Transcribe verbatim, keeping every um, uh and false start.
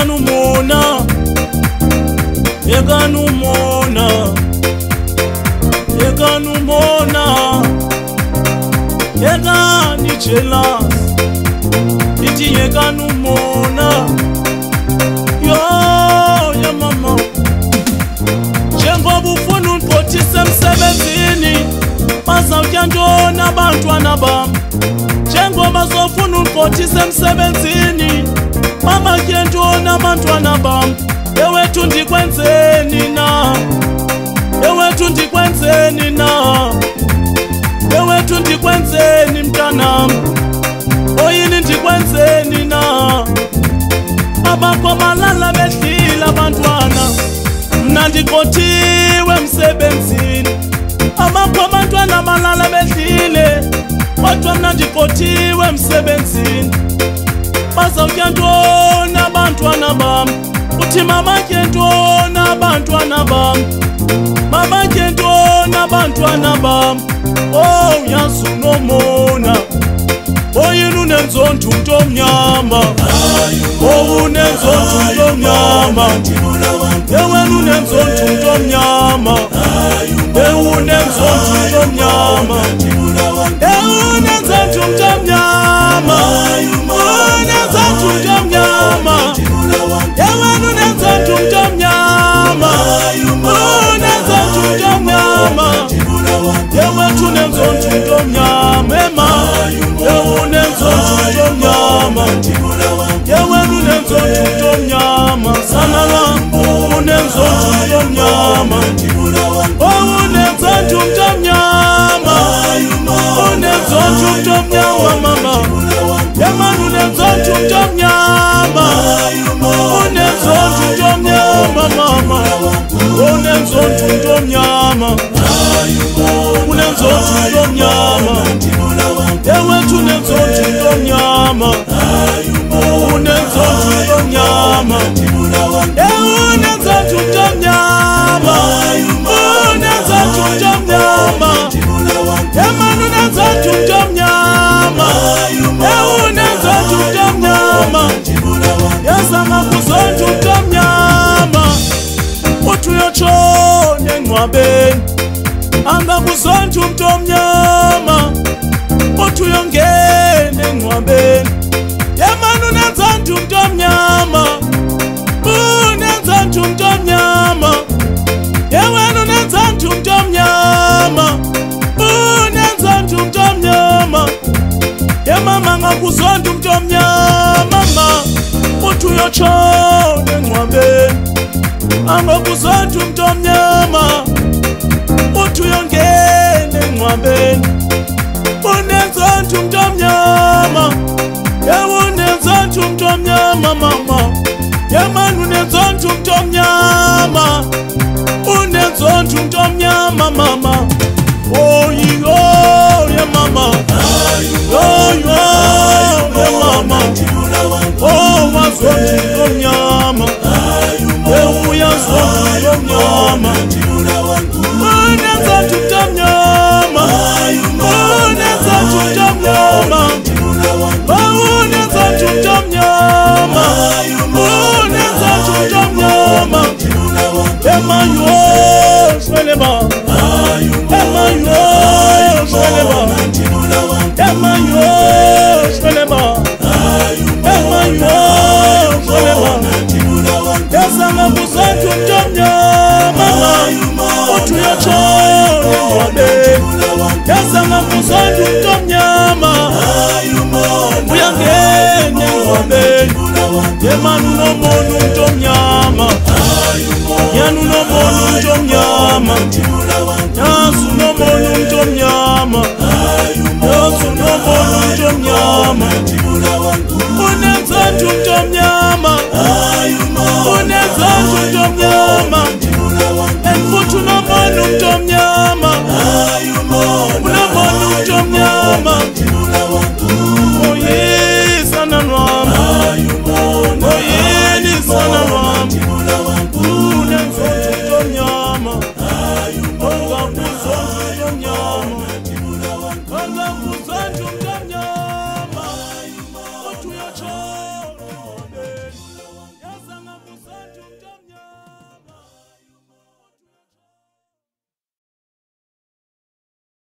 Yekanu mona, yekanu mona, yekanu mona, yekani jealous, iti yekanu mona, yo ya mama. Jengoba ufuna uniphothise emsebenzini, bazawutya ntoni abantwana bam? Jengoba zofuna uniphothise emsebenzini, babatye ntoni abantwana bam? Ewethu ndikwenzeni na? Ewethu ndikwenzeni na? Ewethu ndikwenzeni mntanam? Oyini ndikwenzeni na? Abakho balala bedlile abantwana, mna ndiqothiwe emsebenzini. Abakho abantwana balala bedlile, kodwa mna ndiqothiwe emsebenzini. Bazawutya ntoni abantwana bam? Uthi mabatye ntoni abantwana bam? Mabatye ntoni abantwana bam? Oh yazi unomona, oyini unenzonto umntu omnyama? Oh unenzonto umntu omnyama, yewena unenzonto umntu omnyama, ewu unenzonto umntu omnyama, ewu unenzonto umntu omnyama, unenzonto umntu omnyama, yewena unenzonto umntu omnyama, unenzonto umntu omnyama, yewethu unenzonto umntu omnyama, ema ewu unenzonto umntu omnyama, yewena unenzonto umntu omnyama, sanala unenzonto umntu omnyama, oh unenzonto umntu omnyama, unenzonto umntu omnyama mama, yemana unenzonto umntu omnyama, unenzonto umntu omnyama mama, unenzonto umntu omnyama, unenzonto umntu omnyama, yewethu unenzonto umntu omnyama, unenzonto umntu omnyama, ewu unenzonto umntu omnyama, unenzonto umntu omnyama, yemana unenzonto umntu omnyama, ewu unenzonto umntu omnyama, yazama kuzonto umntu omnyama. Uthi uyotshona engcwabeni, angakuzonto umntu omnyama. Uthi uyongena engcwabeni, yemana unenzonto umntu omnyama, unenzonto umntu omnyama, yewena unenzonto umntu omnyama, unenzonto umntu omnyama, yemama ngakuzonto umntu omnyama ma. Uthi uyotshona engcwabeni, angakuzonto umntu omnyama. Uthi uyongena engcwabeni, unenzonto umntu omnyama, yewu unenzonto umntu omnyama mama, yemana unenzonto umntu omnyama, unenzonto umntu omnyama mama. Oh yiyo ye mama, oh yo ye mama, oh wazonto umntu omnyama, yewu yazonto umntu omnyama, unenzonto umntu omnyama, unenzonto umntu omnyama, oh unenzonto umntu omnyama, unenzonto umntu omnyama, ema yo shweleba, ema yo shweleba, ema yo shweleba, ema yo shweleba, yazama kuzonto umntu omnyama, uthi uyotshona engcwabeni, yazama kuzonto umntu omnyama, uyangena engcwabeni, yemana unomona umntu omnyama, yana unomona umntu omnyama, yazi unomona umntu omnyama, yazi unomona umntu omnyama, unenzonto umntu omnyama, unenzonto umntu omnyama,